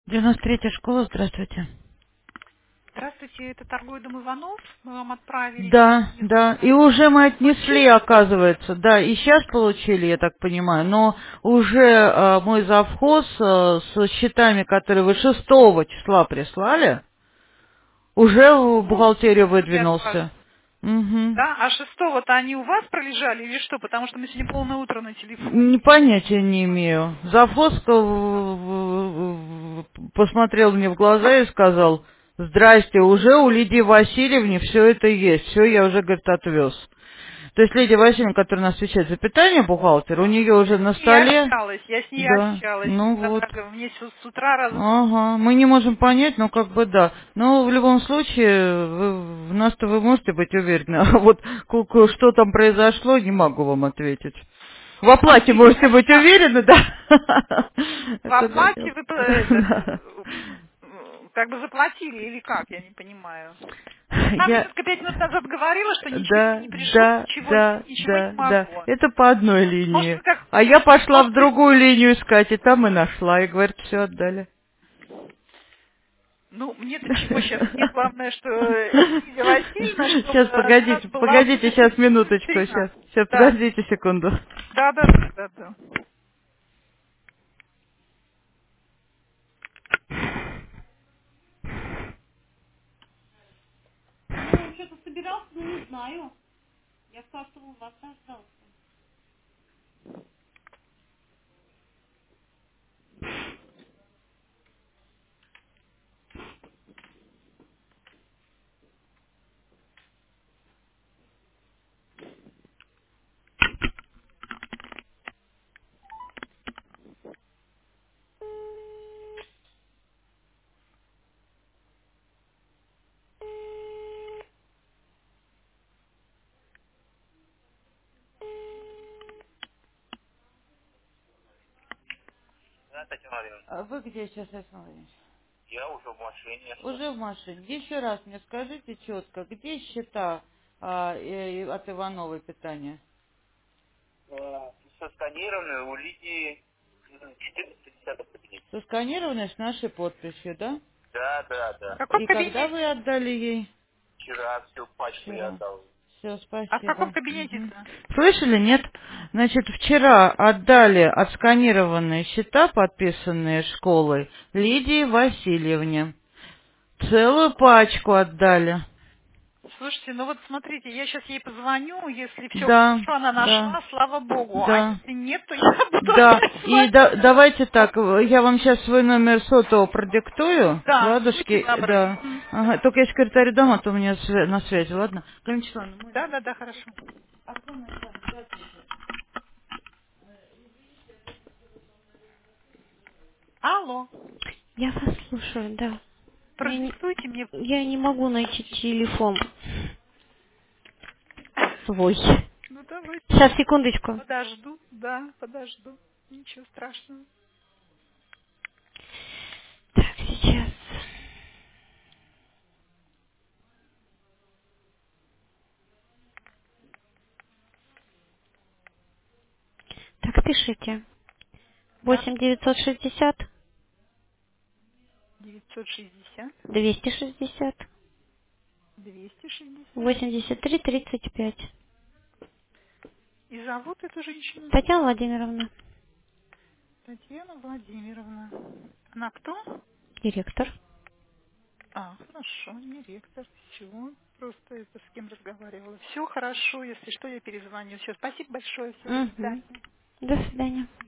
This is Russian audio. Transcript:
93-я школа, здравствуйте. Здравствуйте, это торговый дом Иванов. Мы вам отправили Да, да. И несколько... уже мы отнесли, Получили? оказывается. Да, и сейчас получили, я так понимаю. Но уже мой завхоз с счетами, которые вы 6 числа прислали, уже в Ну, бухгалтерию я скажу. выдвинулся. Угу. Да? А шестого-то они у вас пролежали или что? Потому что мы сегодня полное утро на телефоне. Понятия не имею. Завхоз посмотрел мне в глаза и сказал: «Здрасте, уже у Лидии Васильевны все это есть. Все, я уже, говорит, отвез». То есть Лидия Васильевна, которая у нас отвечает за питание, бухгалтер, у нее уже на столе. Я с ней Да, общалась. ну вот. Да, мне с утра раз... Ага, мы не можем понять, но как бы да. Но в любом случае, в нас-то вы можете быть уверены. А вот что там произошло, не могу вам ответить. В оплате Смотрите, можете быть уверены, да? в Это да. оплате вы Да. как бы заплатили или как? Я не понимаю. Нам Я... несколько 5 минут назад говорила, что ничего Да, не пришло, да, да, ничего не да, да. могу. Это по одной Может, линии. вы как... А я пошла в Может, вы... другую линию искать, и там и нашла. И говорит, все отдали. Ну, мне-то чего сейчас? Мне главное, что Лидия Васильевна, чтобы Сейчас, у нас погодите, была погодите, сейчас, минуточку, удовлетворена. сейчас, Да. подождите секунду. Да, да, да, да, да. Ну, он что-то собирался, но не знаю. Я спрашивала, вас дождался. Да, Татьяна Владимировна, А вы где сейчас, Александр Владимирович? я уже в машине. Уже в машине. Еще раз мне скажите четко, где счета от Ивановой питания? Сосканированный у Лидии 450 в кабинете. Сосканированные с нашей подписью, да? Да, да, В да. каком И когда кабинете? вы отдали ей? Вчера всю пачку я Вчера. отдал. Все, А в каком спасибо. Мгм. кабинете-то? Слышали, нет? Значит, вчера отдали отсканированные счета, подписанные школой, Лидии Васильевне. Целую пачку отдали. Слушайте, ну вот смотрите, я сейчас ей позвоню, если все Да, хорошо, она да, нашла, слава богу. А да. если нет, то я буду Да, опять и звонить. давайте так, я вам сейчас свой номер сотового продиктую, Да, будьте ладушки, добры. да. Ага, только я секретарь дома, а то у меня на связи, ладно? Галина Вячеславовна, мой Да, номер. да, да, хорошо. Алло, Я вас слушаю, да. продиктуйте мне. Я не могу найти телефон свой. Ну давайте, Сейчас, секундочку. подожду, да, подожду. Ничего страшного. Так, сейчас. Так, пишите. Да, 8 960 960, 260 260. 83 35. И зовут эту женщину Татьяна Владимировна, Татьяна Владимировна. Она кто? директор. А, хорошо, директор. Все, просто это с кем разговаривала. Все хорошо, если что, я перезвоню. Все, спасибо большое, все, до Угу. свидания. До свидания.